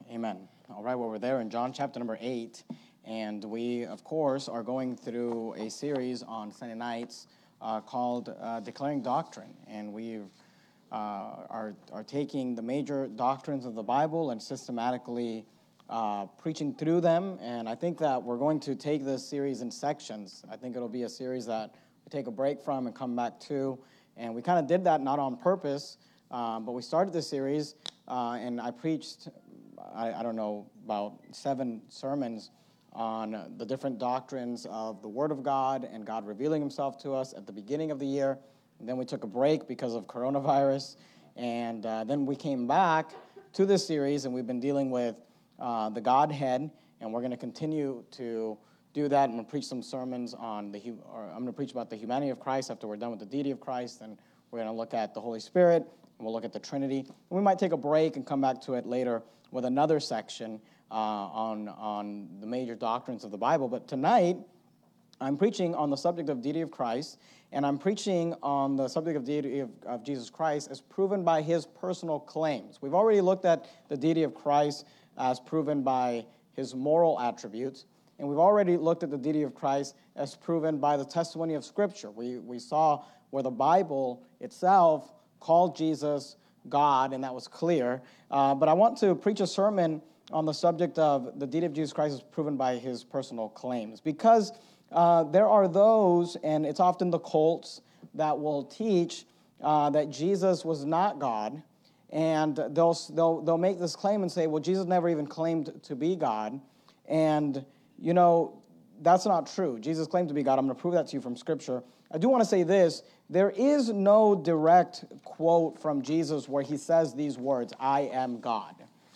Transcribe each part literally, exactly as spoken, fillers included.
Amen. All right, well, we're there in John chapter number eight, and we, of course, are going through a series on Sunday nights uh, called uh, Declaring Doctrine, and we uh, are, are taking the major doctrines of the Bible and systematically uh, preaching through them, and I think that we're going to take this series in sections. I think it'll be a series that we take a break from and come back to, and we kind of did that not on purpose, uh, but we started this series, uh, and I preached I, I don't know, about seven sermons on the different doctrines of the Word of God and God revealing himself to us at the beginning of the year. And then we took a break because of coronavirus. And uh, then we came back to this series, and we've been dealing with uh, the Godhead. And we're going to continue to do that. I'm going to preach some sermons on the, or I'm going to preach about the humanity of Christ after we're done with the deity of Christ. And we're going to look at the Holy Spirit, and we'll look at the Trinity. And we might take a break and come back to it later with another section uh, on, on the major doctrines of the Bible. But tonight, I'm preaching on the subject of deity of Christ, and I'm preaching on the subject of deity of, of Jesus Christ as proven by his personal claims. We've already looked at the deity of Christ as proven by his moral attributes, and we've already looked at the deity of Christ as proven by the testimony of Scripture. We, we saw where the Bible itself called Jesus God, and that was clear. Uh, but I want to preach a sermon on the subject of the deity of Jesus Christ is proven by his personal claims. Because uh, there are those, and it's often the cults, that will teach uh, that Jesus was not God, and they'll, they'll, they'll make this claim and say, well, Jesus never even claimed to be God. And, you know, that's not true. Jesus claimed to be God. I'm going to prove that to you from Scripture. I do want to say this. There is no direct quote from Jesus where he says these words, I am God,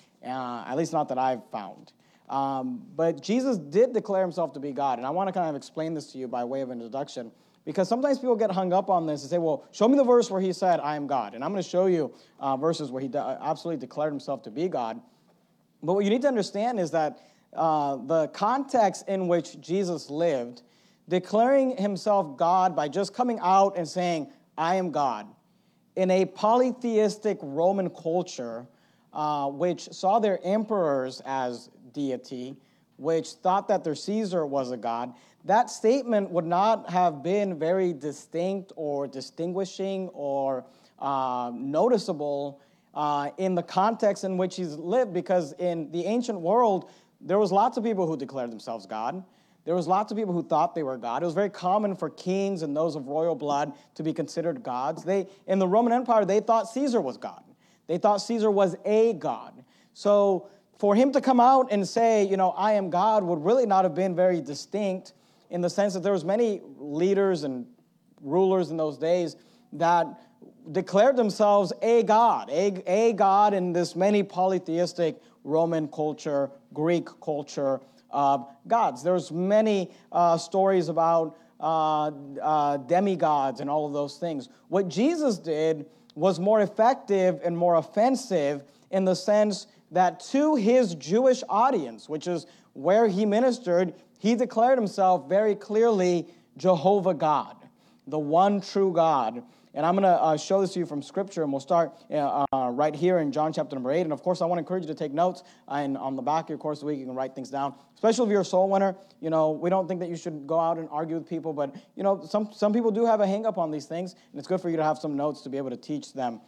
uh, at least not that I've found. Um, but Jesus did declare himself to be God, and I want to kind of explain this to you by way of introduction, because sometimes people get hung up on this and say, well, show me the verse where he said, I am God. And I'm going to show you uh, verses where he de- absolutely declared himself to be God. But what you need to understand is that uh, the context in which Jesus lived, declaring himself God by just coming out and saying, I am God, in a polytheistic Roman culture, uh, which saw their emperors as deity, which thought that their Caesar was a god, that statement would not have been very distinct or distinguishing or uh, noticeable uh, in the context in which he's lived, because in the ancient world, there was lots of people who declared themselves God. There was lots of people who thought they were God. It was very common for kings and those of royal blood to be considered gods. They, in the Roman Empire, they thought Caesar was God. They thought Caesar was a god. So for him to come out and say, you know, I am God would really not have been very distinct, in the sense that there was many leaders and rulers in those days that declared themselves a god, a, a god in this many polytheistic Roman culture, Greek culture, of gods. There's many uh, stories about uh, uh, demigods and all of those things. What Jesus did was more effective and more offensive in the sense that to his Jewish audience, which is where he ministered, he declared himself very clearly Jehovah God, the one true God. And I'm going to uh, show this to you from Scripture, and we'll start uh, uh, right here in John chapter number eight. And, of course, I want to encourage you to take notes. And on the back of your course of the week, you can write things down, especially if you're a soul winner. You know, we don't think that you should go out and argue with people, but, you know, some, some people do have a hang-up on these things, and it's good for you to have some notes to be able to teach them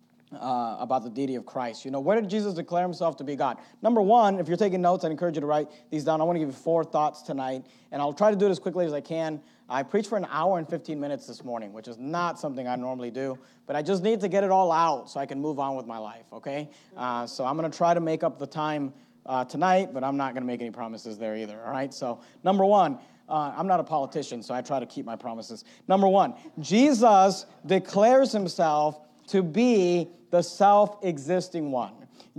Uh, about the deity of Christ. You know, where did Jesus declare himself to be God? Number one, if you're taking notes, I encourage you to write these down. I want to give you four thoughts tonight, and I'll try to do it as quickly as I can. I preached for an hour and fifteen minutes this morning, which is not something I normally do, but I just need to get it all out so I can move on with my life, okay? Uh, so I'm going to try to make up the time uh, tonight, but I'm not going to make any promises there either, all right? So number one, uh, I'm not a politician, so I try to keep my promises. Number one, Jesus declares himself to be the self-existing one.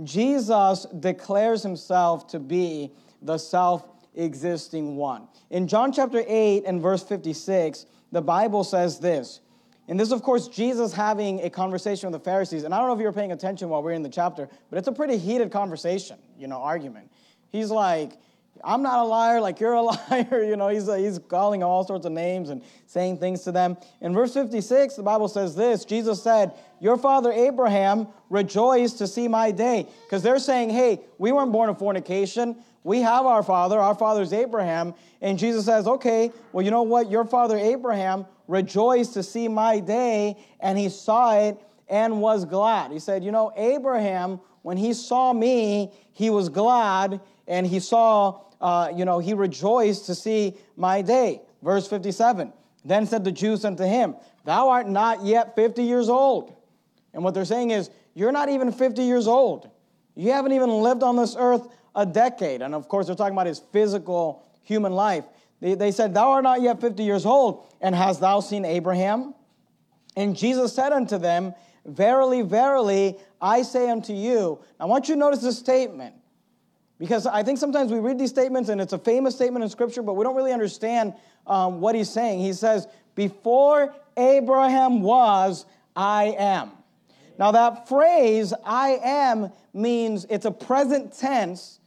Jesus declares himself to be the self-existing one. In John chapter eight and verse fifty-six, the Bible says this, and this, of course, Jesus having a conversation with the Pharisees, and I don't know if you were paying attention while we we're in the chapter, but it's a pretty heated conversation, you know, argument. He's like, I'm not a liar like you're a liar. You know, he's, uh, he's calling them all sorts of names and saying things to them. In verse fifty-six, the Bible says this, Jesus said, your father Abraham rejoiced to see my day. Because they're saying, hey, we weren't born of fornication. We have our father. Our father's Abraham. And Jesus says, okay, well, you know what? Your father Abraham rejoiced to see my day, and he saw it and was glad. He said, you know, Abraham, when he saw me, he was glad, and he saw, uh, you know, he rejoiced to see my day. Verse fifty-seven, then said the Jews unto him, thou art not yet fifty years old. And what they're saying is, you're not even fifty years old. You haven't even lived on this earth a decade. And of course, they're talking about his physical human life. They, they said, thou art not yet fifty years old, and hast thou seen Abraham? And Jesus said unto them, verily, verily, I say unto you. I want you to notice this statement, because I think sometimes we read these statements, and it's a famous statement in Scripture, but we don't really understand um, what he's saying. He says, before Abraham was, I am. Now that phrase, I am, means it's a present tense.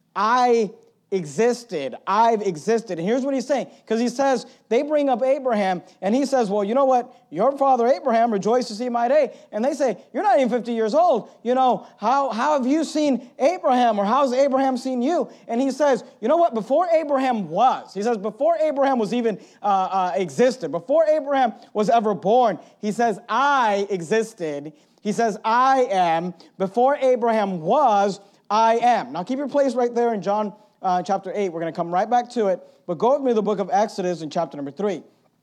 I existed. I've existed. And here's what he's saying. Because he says, they bring up Abraham, and he says, well, you know what? Your father Abraham rejoiced to see my day. And they say, you're not even fifty years old. You know, how, how have you seen Abraham, or how's Abraham seen you? And he says, you know what? Before Abraham was, he says, before Abraham was even uh, uh, existed, before Abraham was ever born, he says, I existed. He says, I am. Before Abraham was, I am. Now keep your place right there in John uh, chapter eight. We're going to come right back to it. But go with me to the book of Exodus in chapter number three.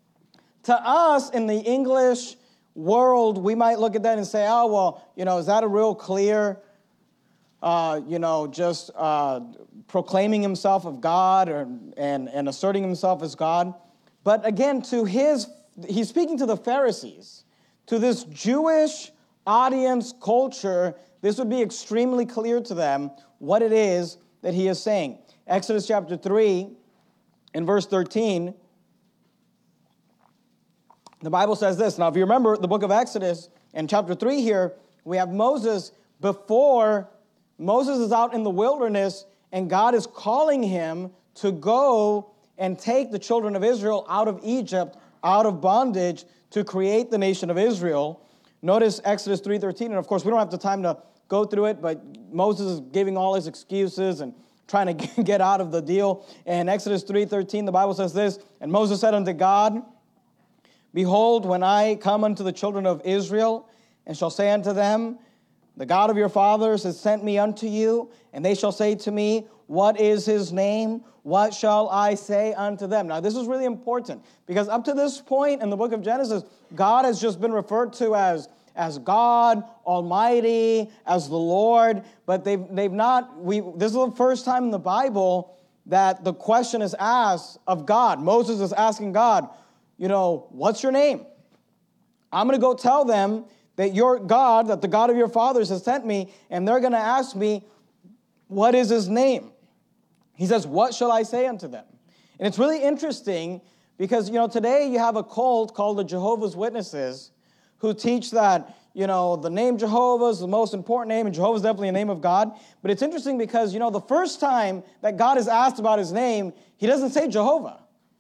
To us in the English world, we might look at that and say, oh, well, you know, is that a real clear, uh, you know, just uh, proclaiming himself of God or, and, and asserting himself as God? But again, to his, he's speaking to the Pharisees, to this Jewish audience, culture. This would be extremely clear to them what it is that he is saying. Exodus chapter three, in verse thirteen, the Bible says this. Now, if you remember the book of Exodus, in chapter three here, we have Moses before Moses is out in the wilderness, and God is calling him to go and take the children of Israel out of Egypt, out of bondage, to create the nation of Israel. Notice Exodus three thirteen, and of course, we don't have the time to go through it, but Moses is giving all his excuses and trying to get out of the deal. And Exodus three thirteen, the Bible says this, and Moses said unto God, behold, when I come unto the children of Israel, and shall say unto them, the God of your fathers has sent me unto you, and they shall say to me, what is his name? What shall I say unto them? Now, this is really important, because up to this point in the book of Genesis, God has just been referred to as, as God, Almighty, as the Lord, but they've, they've not, we. This is the first time in the Bible that the question is asked of God. Moses is asking God, you know, what's your name? I'm going to go tell them that your God, that the God of your fathers has sent me, and they're going to ask me, what is his name? He says, what shall I say unto them? And it's really interesting because, you know, today you have a cult called the Jehovah's Witnesses who teach that, you know, the name Jehovah is the most important name, and Jehovah is definitely a name of God. But it's interesting because, you know, the first time that God is asked about his name, he doesn't say Jehovah.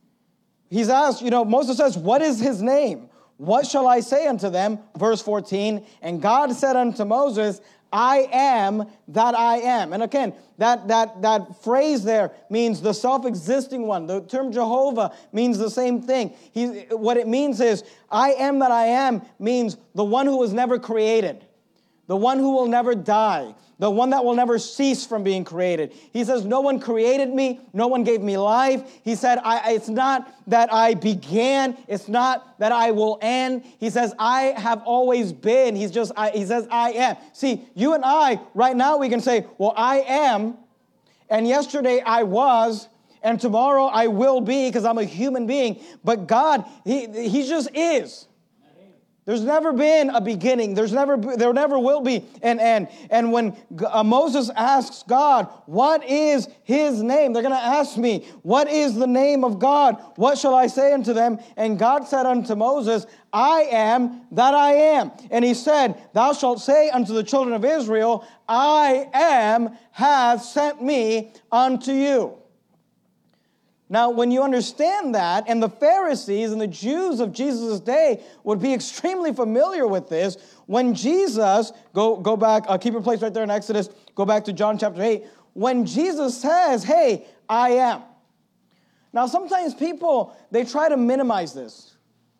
He's asked, you know, Moses says, what is his name? What shall I say unto them? Verse fourteen, and God said unto Moses, I am that I am. And again, that, that, that phrase there means the self-existing one. The term Jehovah means the same thing. He, what it means is, I am that I am means the one who was never created, the one who will never die, the one that will never cease from being created. He says, no one created me, no one gave me life. He said, I, it's not that I began, it's not that I will end. He says, I have always been. He's just, I, he says, I am. See, you and I, right now we can say, well, I am, and yesterday I was, and tomorrow I will be because I'm a human being. But God, he, he just is. There's never been a beginning. There's never, there never will be. And and and when uh, Moses asks God, what is his name? They're going to ask me, what is the name of God? What shall I say unto them? And God said unto Moses, I am that I am. And he said, thou shalt say unto the children of Israel, I am hath sent me unto you. Now, when you understand that, and the Pharisees and the Jews of Jesus' day would be extremely familiar with this, when Jesus, go, go back, uh, keep your place right there in Exodus, go back to John chapter eight, when Jesus says, hey, I am. Now, sometimes people, they try to minimize this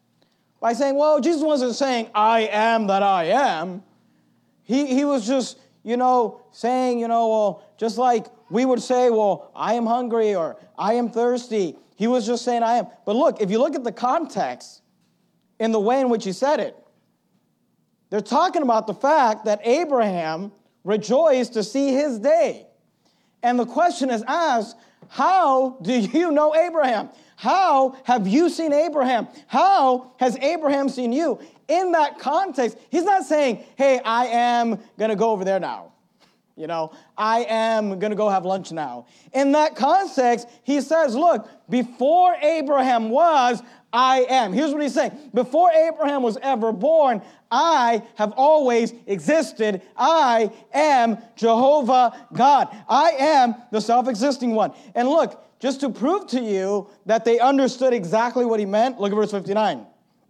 by saying, well, Jesus wasn't saying, I am that I am. He, he was just, you know, saying, you know, well, just like we would say, well, I am hungry or I am thirsty. He was just saying I am. But look, if you look at the context in the way in which he said it, they're talking about the fact that Abraham rejoiced to see his day. And the question is asked, how do you know Abraham? How have you seen Abraham? How has Abraham seen you? In that context, he's not saying, hey, I am going to go over there now. You know, I am going to go have lunch now. In that context, he says, look, before Abraham was, I am. Here's what he's saying. Before Abraham was ever born, I have always existed. I am Jehovah God. I am the self-existing one. And look, just to prove to you that they understood exactly what he meant, look at verse fifty-nine.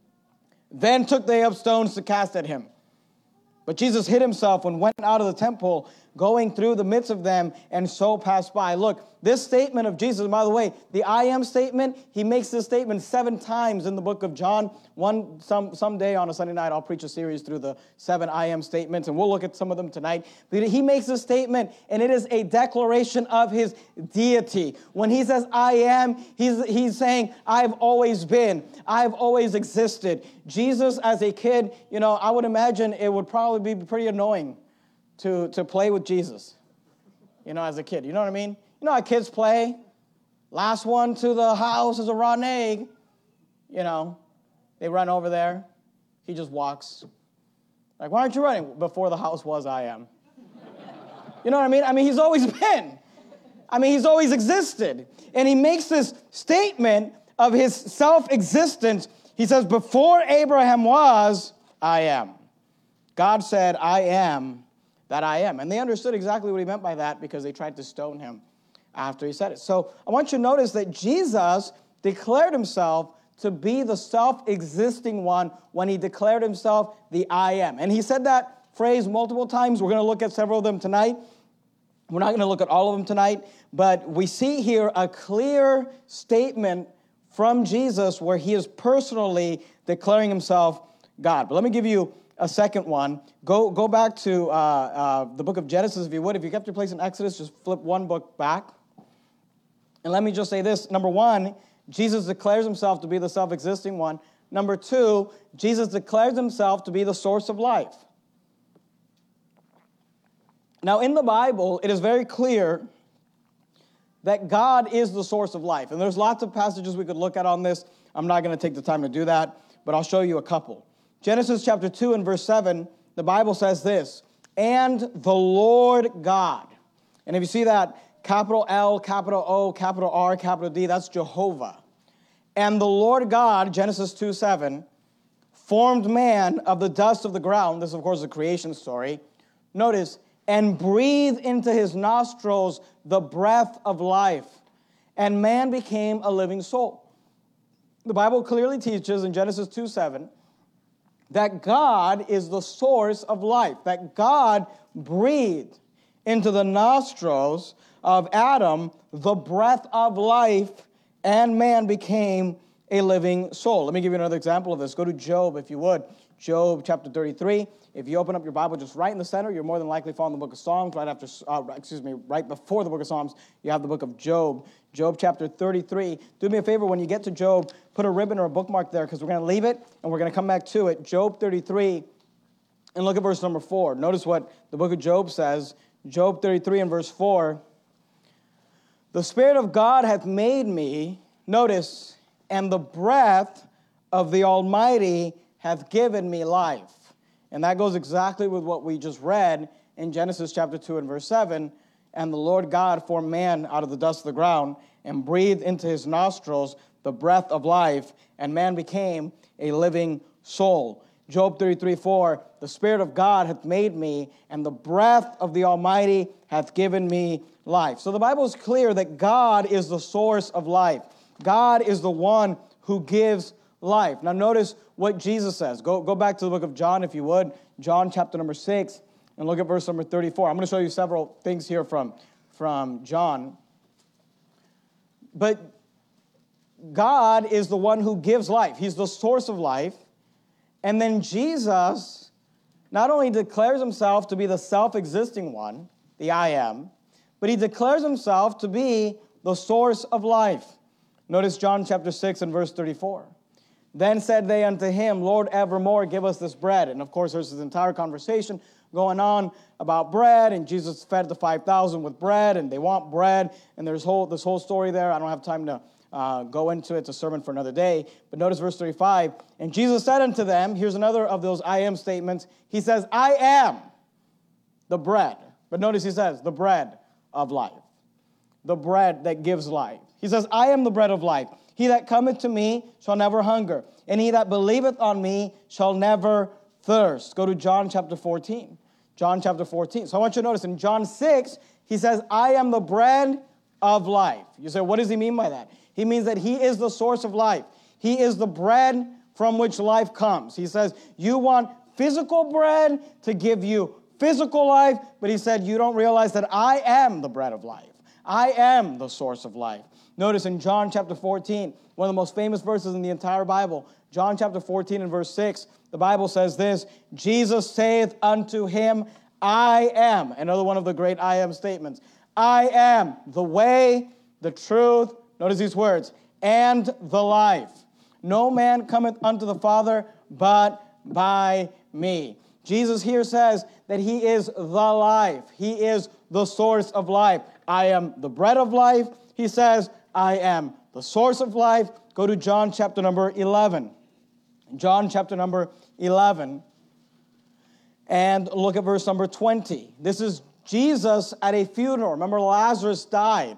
Then took they up stones to cast at him. But Jesus hid himself and went out of the temple, going through the midst of them, and so passed by. Look, this statement of Jesus, and by the way, the I am statement, he makes this statement seven times in the book of John. One, some someday on a Sunday night, I'll preach a series through the seven I am statements, and we'll look at some of them tonight. But he makes this statement, and it is a declaration of his deity. When he says I am, he's, he's saying I've always been. I've always existed. Jesus, as a kid, you know, I would imagine it would probably be pretty annoying to, to play with Jesus, you know, as a kid. You know what I mean? You know how kids play? Last one to the house is a rotten egg. You know, they run over there. He just walks. Like, why aren't you running? Before the house was, I am. You know what I mean? I mean, he's always been. I mean, he's always existed. And he makes this statement of his self-existence. He says, before Abraham was, I am. God said, I am that I am. And they understood exactly what he meant by that because they tried to stone him after he said it. So I want you to notice that Jesus declared himself to be the self-existing one when he declared himself the I am. And he said that phrase multiple times. We're going to look at several of them tonight. We're not going to look at all of them tonight, but we see here a clear statement from Jesus where he is personally declaring himself God. But let me give you a second one. Go, go back to uh, uh, the book of Genesis, if you would. If you kept your place in Exodus, just flip one book back. And let me just say this. Number one, Jesus declares himself to be the self-existing one. Number two, Jesus declares himself to be the source of life. Now, in the Bible, it is very clear that God is the source of life. And there's lots of passages we could look at on this. I'm not going to take the time to do that, but I'll show you a couple. Genesis chapter two and verse seven, the Bible says this, and the Lord God. And if you see that, capital L, capital O, capital R, capital D, that's Jehovah. And the Lord God, Genesis two seven, formed man of the dust of the ground. This, of course, is a creation story. Notice, and breathed into his nostrils the breath of life, and man became a living soul. The Bible clearly teaches in Genesis two seven that God is the source of life, that God breathed into the nostrils of Adam the breath of life, and man became a living soul. Let me give you another example of this. Go to Job, if you would. Job chapter thirty-three. If you open up your Bible just right in the center, you're more than likely following the book of Psalms. Right after, uh, excuse me, right before the book of Psalms, you have the book of Job. Job chapter thirty-three. Do me a favor, when you get to Job, put a ribbon or a bookmark there because we're going to leave it and we're going to come back to it. Job thirty-three, and look at verse number four. Notice what the book of Job says. Job thirty-three and verse four. The Spirit of God hath made me, notice, and the breath of the Almighty hath given me life. And that goes exactly with what we just read in Genesis chapter two and verse seven. And the Lord God formed man out of the dust of the ground and breathed into his nostrils the breath of life, and man became a living soul. Job thirty-three four, the Spirit of God hath made me, and the breath of the Almighty hath given me life. So the Bible is clear that God is the source of life. God is the one who gives life. Now notice what Jesus says. Go, go back to the book of John if you would. John chapter number six, and look at verse number thirty-four. I'm going to show you several things here from, from John. But God is the one who gives life. He's the source of life. And then Jesus not only declares himself to be the self-existing one, the I am, but he declares himself to be the source of life. Notice John chapter six and verse thirty-four. Then said they unto him, Lord, evermore give us this bread. And of course, there's this entire conversation going on about bread, and Jesus fed the five thousand with bread, and they want bread, and there's whole this whole story there. I don't have time to uh, go into it. It's a sermon for another day. But notice verse thirty-five. And Jesus said unto them, here's another of those I am statements. He says, I am the bread. But notice he says, the bread of life. The bread that gives life. He says, I am the bread of life. He that cometh to me shall never hunger, and he that believeth on me shall never thirst. Go to John chapter fourteen. John chapter fourteen. So I want you to notice in John six, he says, I am the bread of life. You say, what does he mean by that? He means that he is the source of life. He is the bread from which life comes. He says, you want physical bread to give you physical life, but he said, you don't realize that I am the bread of life. I am the source of life. Notice in John chapter fourteen, one of the most famous verses in the entire Bible, John chapter fourteen and verse six, the Bible says this, Jesus saith unto him, I am. Another one of the great I am statements. I am the way, the truth, notice these words, and the life. No man cometh unto the Father but by me. Jesus here says that he is the life. He is the source of life. I am the bread of life. He says, I am the source of life. Go to John chapter number eleven. John chapter number eleven. And look at verse number twenty. This is Jesus at a funeral. Remember, Lazarus died.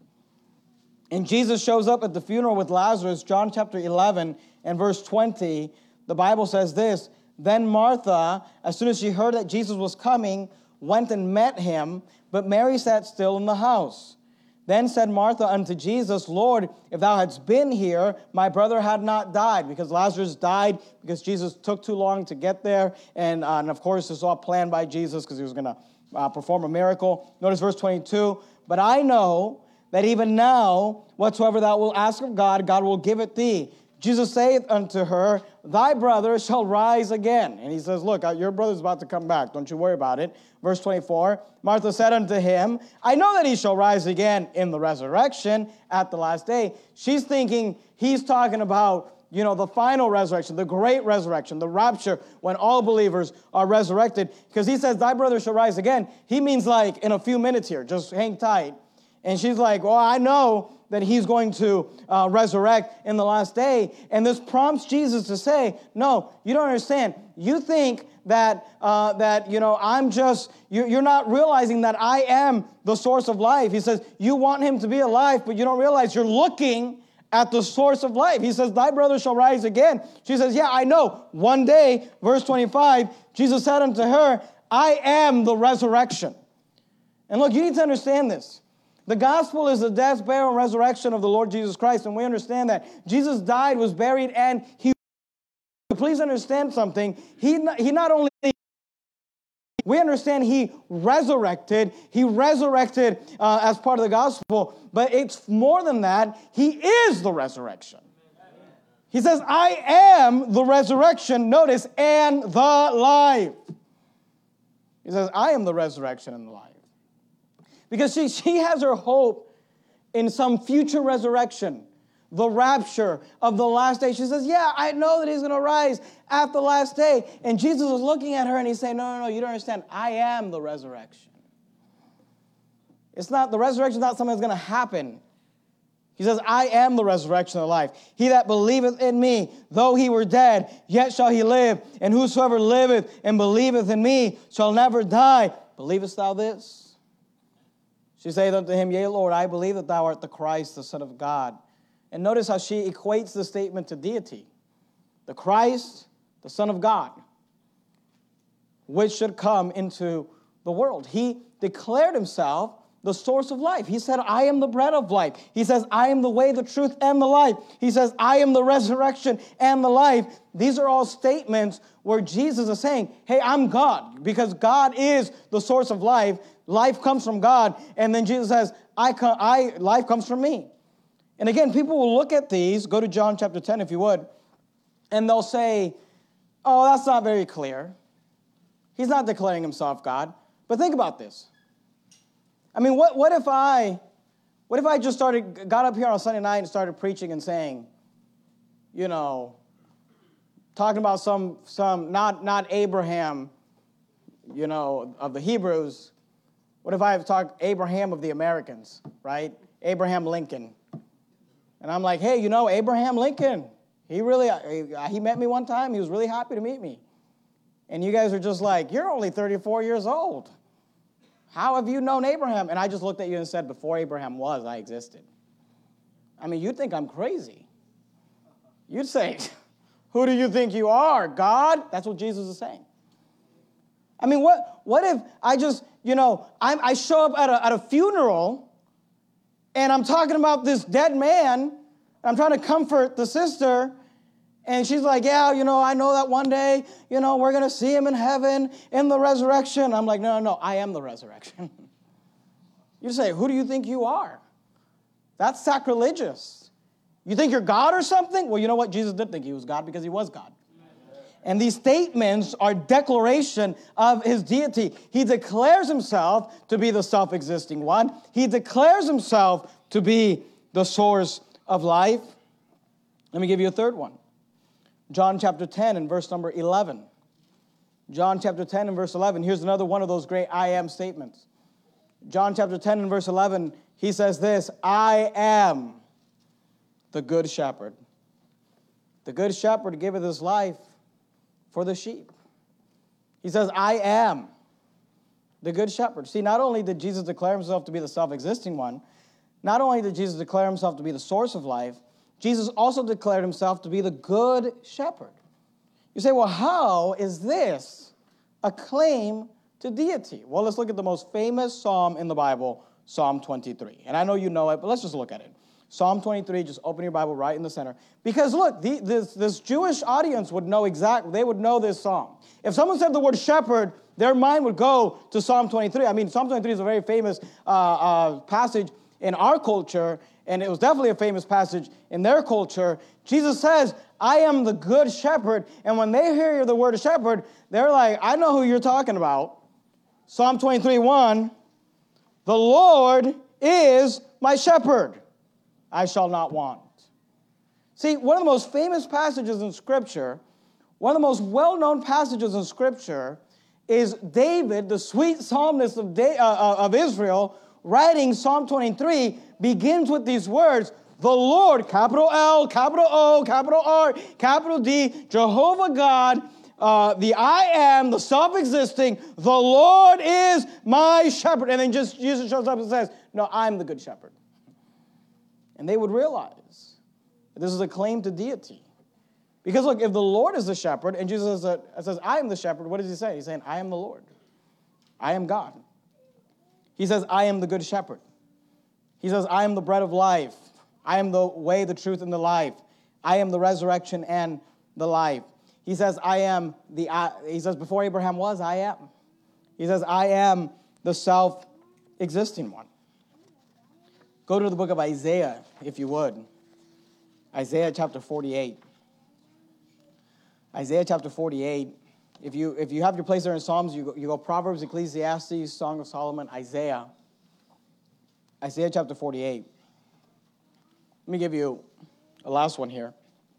And Jesus shows up at the funeral with Lazarus. John chapter eleven and verse twenty. The Bible says this. Then Martha, as soon as she heard that Jesus was coming, went and met him, but Mary sat still in the house. Then said Martha unto Jesus, Lord, if thou hadst been here, my brother had not died. Because Lazarus died because Jesus took too long to get there. And, uh, and of course, this was all planned by Jesus because he was going to uh, perform a miracle. Notice verse twenty-two. But I know that even now, whatsoever thou wilt ask of God, God will give it thee. Jesus saith unto her, thy brother shall rise again. And he says, look, your brother's about to come back. Don't you worry about it. Verse twenty-four, Martha said unto him, I know that he shall rise again in the resurrection at the last day. She's thinking he's talking about, you know, the final resurrection, the great resurrection, the rapture, when all believers are resurrected. Because he says, thy brother shall rise again. He means like in a few minutes here. Just hang tight. And she's like, well, I know that he's going to uh, resurrect in the last day. And this prompts Jesus to say, no, you don't understand. You think that, uh, that you know, I'm just, you're, you're not realizing that I am the source of life. He says, you want him to be alive, but you don't realize you're looking at the source of life. He says, thy brother shall rise again. She says, yeah, I know. One day, verse twenty-five, Jesus said unto her, I am the resurrection. And look, you need to understand this. The gospel is the death, burial, and resurrection of the Lord Jesus Christ, and we understand that. Jesus died, was buried, and he... Please understand something. He, he not only... We understand he resurrected. He resurrected uh, as part of the gospel, but it's more than that. He is the resurrection. He says, I am the resurrection, notice, and the life. He says, I am the resurrection and the life. Because she, she has her hope in some future resurrection, the rapture of the last day. She says, yeah, I know that he's going to rise at the last day. And Jesus is looking at her and he's saying, no, no, no, you don't understand. I am the resurrection. It's not, the resurrection is not something that's going to happen. He says, I am the resurrection of life. He that believeth in me, though he were dead, yet shall he live. And whosoever liveth and believeth in me shall never die. Believest thou this? She saith unto him, yea, Lord, I believe that thou art the Christ, the Son of God. And notice how she equates the statement to deity. The Christ, the Son of God, which should come into the world. He declared himself the source of life. He said, I am the bread of life. He says, I am the way, the truth, and the life. He says, I am the resurrection and the life. These are all statements where Jesus is saying, hey, I'm God, because God is the source of life. Life comes from God. And then Jesus says, I, come, I life comes from me. And again, people will look at these, go to John chapter ten if you would, and they'll say, oh, that's not very clear. He's not declaring himself God. But think about this. I mean, what, what if I, what if I just started, got up here on Sunday night and started preaching and saying, you know, talking about some, some not, not Abraham, you know, of the Hebrews. What if I have talked Abraham of the Americans, right? Abraham Lincoln. And I'm like, hey, you know, Abraham Lincoln, he really, he met me one time. He was really happy to meet me. And you guys are just like, you're only thirty-four years old. How have you known Abraham? And I just looked at you and said, before Abraham was, I existed. I mean, you'd think I'm crazy. You'd say, who do you think you are, God? That's what Jesus is saying. I mean, what, what if I just, you know, I'm, I show up at a, at a funeral and I'm talking about this dead man. I'm trying to comfort the sister. And she's like, yeah, you know, I know that one day, you know, we're going to see him in heaven in the resurrection. I'm like, no, no, no, I am the resurrection. You say, who do you think you are? That's sacrilegious. You think you're God or something? Well, you know what? Jesus did think he was God because he was God. And these statements are declaration of his deity. He declares himself to be the self-existing one. He declares himself to be the source of life. Let me give you a third one. John chapter ten and verse number eleven. John chapter ten and verse eleven. Here's another one of those great I am statements. John chapter ten and verse eleven, he says this, I am the good shepherd. The good shepherd giveth his life for the sheep. He says, I am the good shepherd. See, not only did Jesus declare himself to be the self-existing one, not only did Jesus declare himself to be the source of life, Jesus also declared himself to be the good shepherd. You say, well, how is this a claim to deity? Well, let's look at the most famous psalm in the Bible, Psalm twenty-three. And I know you know it, but let's just look at it. Psalm twenty-three, just open your Bible right in the center. Because look, the, this, this Jewish audience would know exactly, they would know this psalm. If someone said the word shepherd, their mind would go to Psalm twenty-three. I mean, Psalm twenty-three is a very famous uh, uh, passage in our culture, and it was definitely a famous passage in their culture. Jesus says, I am the good shepherd. And when they hear the word shepherd, they're like, I know who you're talking about. Psalm twenty-three, one, the Lord is my shepherd. I shall not want. See, one of the most famous passages in Scripture, one of the most well-known passages in Scripture is David, the sweet psalmist of, da- uh, of Israel, writing Psalm twenty-three, begins with these words, the Lord, capital L, capital O, capital R, capital D, Jehovah God, uh, the I am, the self-existing, the Lord is my shepherd. And then just Jesus shows up and says, no, I'm the good shepherd. And they would realize that this is a claim to deity. Because look, if the Lord is the shepherd, and Jesus says, says, I am the shepherd, what does he say? He's saying, I am the Lord. I am God. He says, I am the good shepherd. He says, I am the bread of life. I am the way, the truth, and the life. I am the resurrection and the life. He says, I am the, uh, he says, before Abraham was, I am. He says, I am the self-existing one. Go to the book of Isaiah, if you would. Isaiah chapter forty-eight. Isaiah chapter forty-eight. If you, if you have your place there in Psalms, you go, you go Proverbs, Ecclesiastes, Song of Solomon, Isaiah. Isaiah chapter forty-eight. Let me give you a last one here.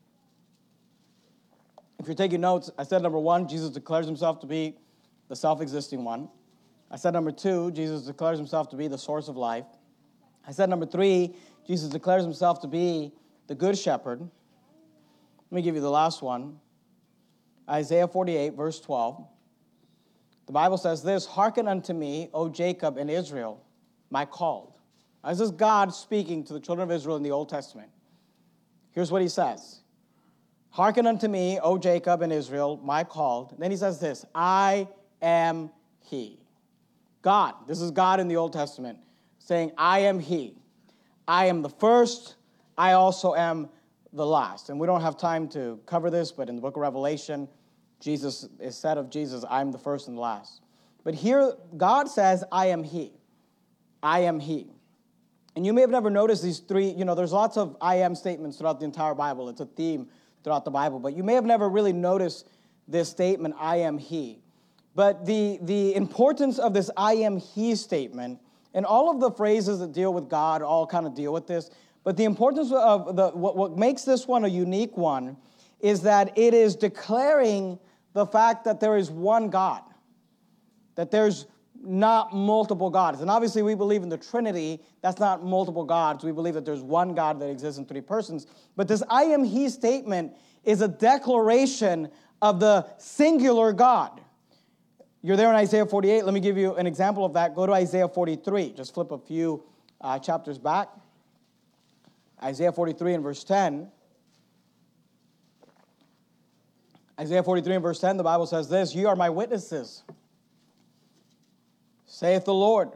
If you're taking notes, I said number one, Jesus declares himself to be the self-existing one. I said number two, Jesus declares himself to be the source of life. I said number three, Jesus declares himself to be the good shepherd. Let me give you the last one. Isaiah forty-eight, verse twelve. The Bible says this, hearken unto me, O Jacob and Israel, my called. Now, this is God speaking to the children of Israel in the Old Testament. Here's what he says. Hearken unto me, O Jacob and Israel, my called. And then he says this, I am he. God, this is God in the Old Testament, saying, I am he. I am the first. I also am the last. And we don't have time to cover this, but in the book of Revelation, Jesus is said of Jesus, I am the first and the last. But here, God says, I am he. I am he. And you may have never noticed these three, you know, there's lots of I am statements throughout the entire Bible. It's a theme throughout the Bible. But you may have never really noticed this statement, I am he. But the, the importance of this I am he statement, and all of the phrases that deal with God all kind of deal with this, but the importance of the what, what makes this one a unique one is that it is declaring the fact that there is one God, that there's not multiple gods. And obviously we believe in the Trinity. That's not multiple gods. We believe that there's one God that exists in three persons. But this I am he statement is a declaration of the singular God. You're there in Isaiah forty-eight. Let me give you an example of that. Go to Isaiah forty-three. Just flip a few uh, chapters back. Isaiah forty-three and verse ten. Isaiah forty-three and verse ten, the Bible says this, "Ye are my witnesses, saith the Lord,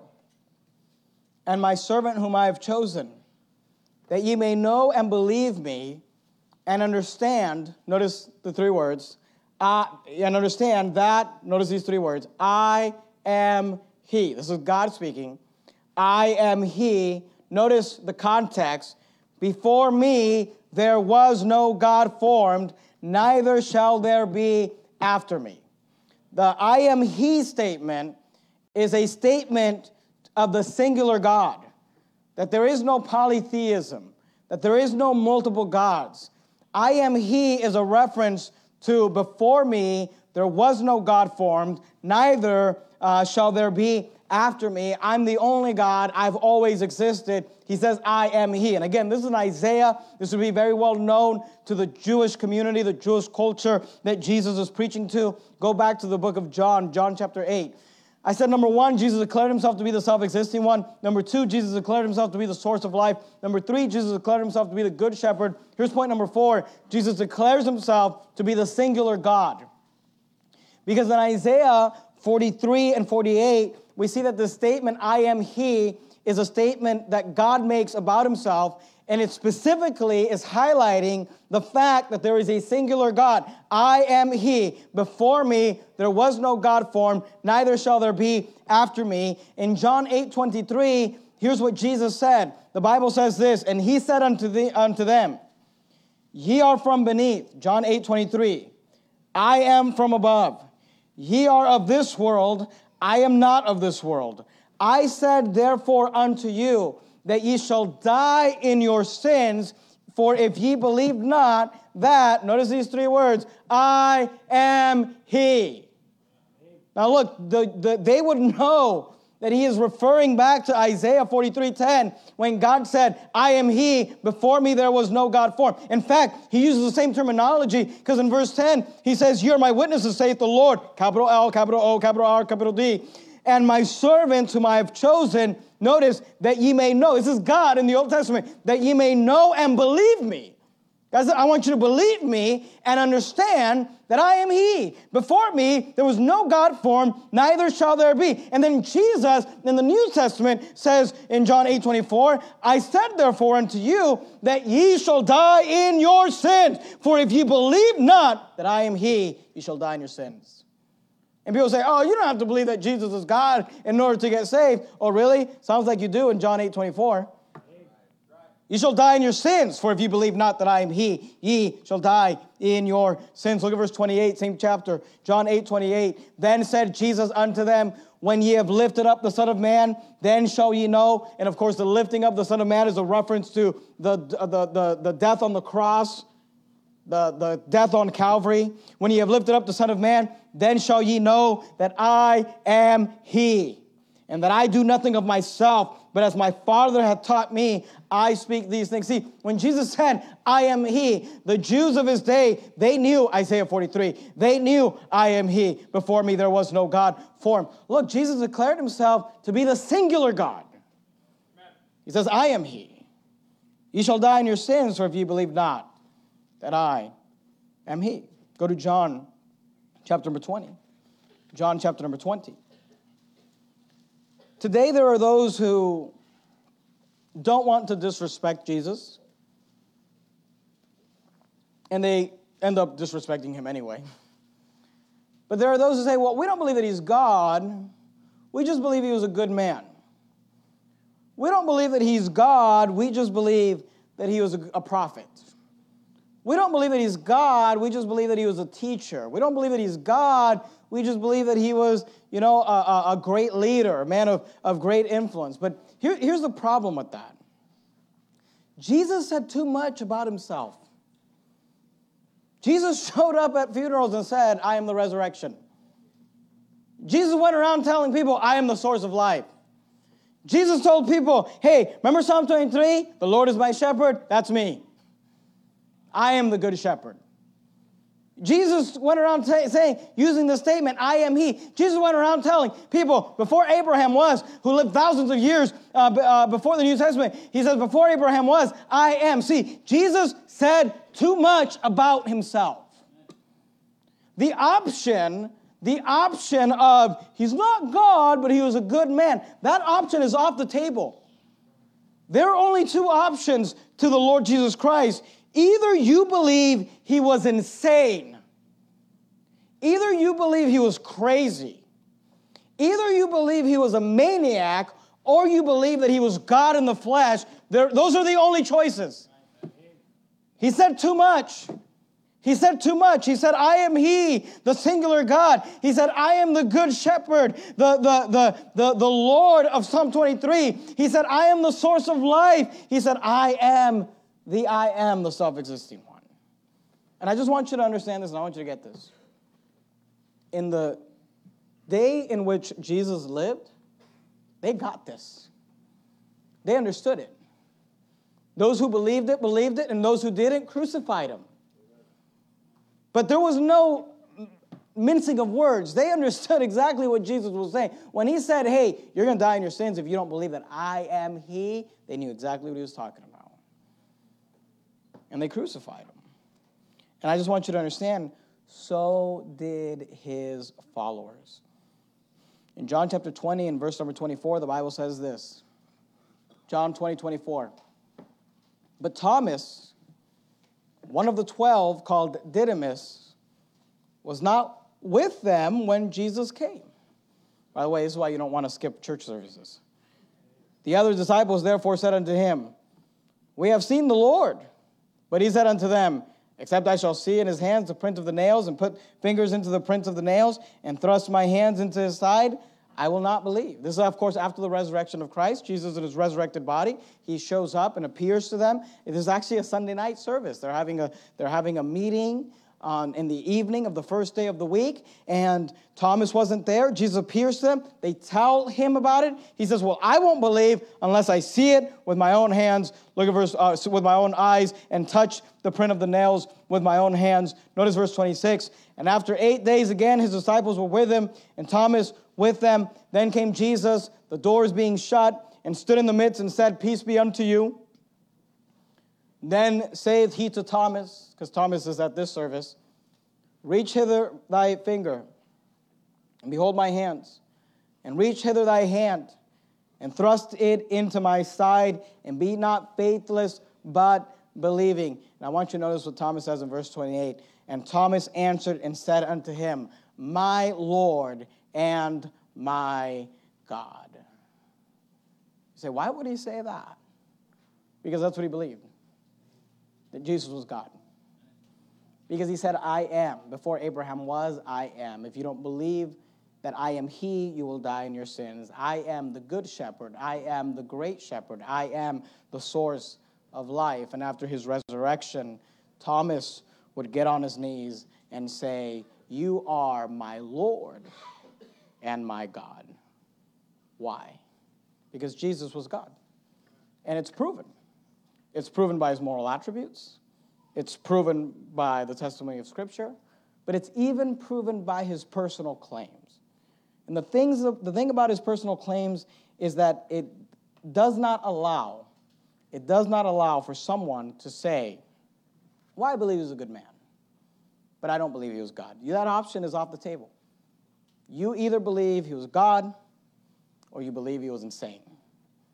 and my servant whom I have chosen, that ye may know and believe me, and understand," notice the three words, uh, and understand that, notice these three words, I am he. This is God speaking. I am he. Notice the context. Before me there was no God formed, neither shall there be after me. The I am he statement is a statement of the singular God, that there is no polytheism, that there is no multiple gods. I am he is a reference to before me there was no God formed, neither uh, shall there be after me. I'm the only God. I've always existed. He says, I am he. And again, this is in Isaiah. This would be very well known to the Jewish community, the Jewish culture that Jesus is preaching to. Go back to the book of John, John chapter eight. I said, number one, Jesus declared himself to be the self-existing one. Number two, Jesus declared himself to be the source of life. Number three, Jesus declared himself to be the good shepherd. Here's point number four. Jesus declares himself to be the singular God. Because in Isaiah forty-three and forty-eight, we see that the statement, I am he, is a statement that God makes about himself, and it specifically is highlighting the fact that there is a singular God. I am he. Before me, there was no God formed, neither shall there be after me. In John eight twenty-three, here's what Jesus said. The Bible says this, and he said unto, the, unto them, ye are from beneath, John eight twenty-three, I am from above. Ye are of this world, I am not of this world. I said therefore unto you, that ye shall die in your sins, for if ye believe not that, notice these three words, I am he. Now look, the, the, they would know that he is referring back to Isaiah forty-three ten, when God said, I am he, before me there was no God formed. In fact, he uses the same terminology, because in verse ten, he says, ye are my witnesses, saith the Lord, capital L, capital O, capital R, capital D, and my servant whom I have chosen, notice, that ye may know, this is God in the Old Testament, that ye may know and believe me. Guys, I want you to believe me and understand that I am he. Before me, there was no God formed, neither shall there be. And then Jesus in the New Testament says in John eight twenty-four, I said therefore unto you that ye shall die in your sins. For if ye believe not that I am he, ye shall die in your sins. And people say, oh, you don't have to believe that Jesus is God in order to get saved. Oh, really? Sounds like you do in John eight twenty-four. You shall die in your sins, for if you believe not that I am he, ye shall die in your sins. Look at verse twenty-eight, same chapter, John eight twenty-eight. Then said Jesus unto them, when ye have lifted up the Son of Man, then shall ye know. And of course, the lifting up the Son of Man is a reference to the, the, the, the death on the cross, the, the death on Calvary. When ye have lifted up the Son of Man, then shall ye know that I am he, and that I do nothing of myself, but as my Father hath taught me, I speak these things. See, when Jesus said, I am he, the Jews of his day, they knew, Isaiah forty-three, they knew I am he. Before me there was no God formed. Look, Jesus declared himself to be the singular God. He says, I am he. Ye shall die in your sins, for if ye believe not that I am he. Go to John chapter number twenty. John chapter number twenty. Today there are those who don't want to disrespect Jesus, and they end up disrespecting him anyway. But there are those who say, well, we don't believe that he's God. We just believe he was a good man. We don't believe that he's God. We just believe that he was a, a prophet. We don't believe that he's God. We just believe that he was a teacher. We don't believe that he's God. We just believe that he was, you know, a, a, a great leader, a man of, of great influence. But here, here's the problem with that. Jesus said too much about himself. Jesus showed up at funerals and said, I am the resurrection. Jesus went around telling people, I am the source of life. Jesus told people, hey, remember Psalm twenty-three? The Lord is my shepherd. That's me. I am the good shepherd. Jesus went around t- saying, using the statement, I am he. Jesus went around telling people, before Abraham was, who lived thousands of years uh, b- uh, before the New Testament, he says, before Abraham was, I am. See, Jesus said too much about himself. The option, the option of, he's not God, but he was a good man, that option is off the table. There are only two options to the Lord Jesus Christ. Either you believe he was insane. Either you believe he was crazy. Either you believe he was a maniac, or you believe that he was God in the flesh. There, those are the only choices. He said too much. He said too much. He said, I am he, the singular God. He said, I am the good shepherd, the, the, the, the, the Lord of Psalm twenty-three. He said, I am the source of life. He said, I am the I am, the self-existing one. And I just want you to understand this, and I want you to get this. In the day in which Jesus lived, they got this. They understood it. Those who believed it, believed it, and those who didn't, crucified him. But there was no mincing of words. They understood exactly what Jesus was saying. When he said, hey, you're going to die in your sins if you don't believe that I am he, they knew exactly what he was talking about. And they crucified him. And I just want you to understand, so did his followers. In John chapter twenty and verse number twenty-four, the Bible says this. John twenty, twenty-four. But Thomas, one of the twelve, called Didymus, was not with them when Jesus came. By the way, this is why you don't want to skip church services. The other disciples therefore said unto him, we have seen the Lord. But he said unto them, except I shall see in his hands the print of the nails, and put fingers into the prints of the nails, and thrust my hands into his side, I will not believe. This is, of course, after the resurrection of Christ. Jesus in his resurrected body, he shows up and appears to them. It is actually a Sunday night service. They're having a, they're having a meeting on, in the evening of the first day of the week, and Thomas wasn't there. Jesus appears to them. They tell him about it. He says, well, I won't believe unless I see it with my own hands, look at verse, uh, with my own eyes, and touch the print of the nails with my own hands. Notice verse twenty-six. And after eight days again, his disciples were with him, and Thomas with them. Then came Jesus, the doors being shut, and stood in the midst and said, peace be unto you. Then saith he to Thomas, because Thomas is at this service, reach hither thy finger, and behold my hands, and reach hither thy hand, and thrust it into my side, and be not faithless, but believing. And I want you to notice what Thomas says in verse twenty-eight. And Thomas answered and said unto him, my Lord and my God. You say, why would he say that? Because that's what he believed, that Jesus was God. Because he said, I am. Before Abraham was, I am. If you don't believe that I am he, you will die in your sins. I am the good shepherd. I am the great shepherd. I am the source of life. And after his resurrection, Thomas would get on his knees and say, you are my Lord and my God. Why? Because Jesus was God. And it's proven. It's proven by his moral attributes. It's proven by the testimony of Scripture. But it's even proven by his personal claims. And the things, the thing about his personal claims is that it does not allow, it does not allow for someone to say, well, I believe he was a good man, but I don't believe he was God. That option is off the table. You either believe he was God or you believe he was insane.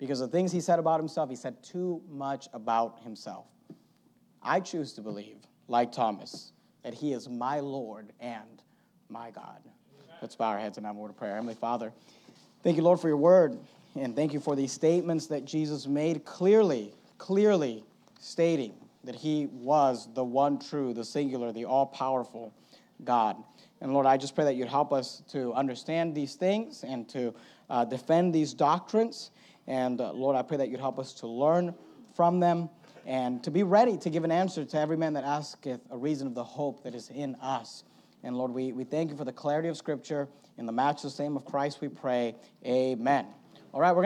because the things he said about himself, he said too much about himself. I choose to believe, like Thomas, that he is my Lord and my God. Let's bow our heads and have a word of prayer. Heavenly Father, thank you, Lord, for your word, and thank you for these statements that Jesus made clearly, clearly stating that he was the one true, the singular, the all-powerful God. And Lord, I just pray that you'd help us to understand these things and to uh, defend these doctrines. And uh, Lord, I pray that you'd help us to learn from them and to be ready to give an answer to every man that asketh a reason of the hope that is in us. And Lord, we, we thank you for the clarity of Scripture. In the matchless name of Christ we pray, amen. All right, we're going